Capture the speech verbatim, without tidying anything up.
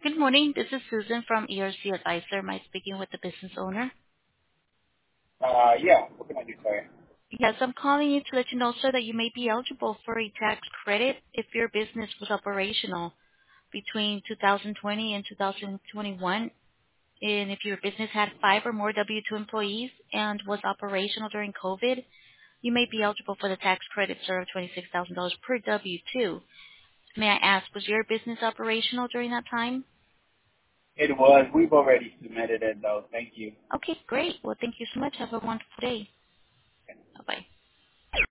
Good morning. This is Susan from E R C Advisor. Am I speaking with the business owner? Uh, yeah. What can I do for you? Yes, I'm calling you to let you know, sir, that you may be eligible for a tax credit if your business was operational between two thousand twenty and two thousand twenty-one, and if your business had five or more W two employees and was operational during COVID, you may be eligible for the tax credit, sir, of twenty-six thousand dollars per W two. May I ask, was your business operational during that time? It was. We've already submitted it, though. Thank you. Okay, great. Well, thank you so much. Have a wonderful day. Bye-bye.